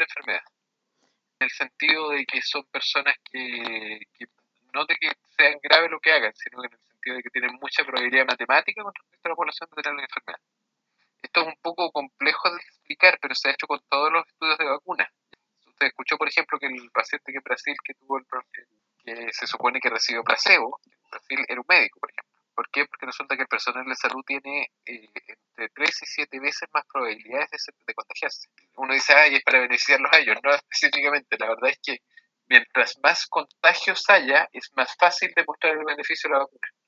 enfermedad. En el sentido de que son personas que no de que sean graves lo que hagan, sino en el sentido de que tienen mucha probabilidad matemática con respecto a la población de tener la enfermedad. Esto es un poco complejo de explicar, pero se ha hecho con todos los estudios de vacunas. Usted escuchó, por ejemplo, que el paciente que en Brasil que tuvo que se supone que recibió placebo, en Brasil era un médico, por ejemplo. ¿Por qué? Porque resulta que el personal de salud tiene entre 3 y 7 veces más probabilidades de contagiarse. Uno dice, ay, es para beneficiarlos a ellos. No específicamente, la verdad es que mientras más contagios haya, es más fácil demostrar el beneficio de la vacuna.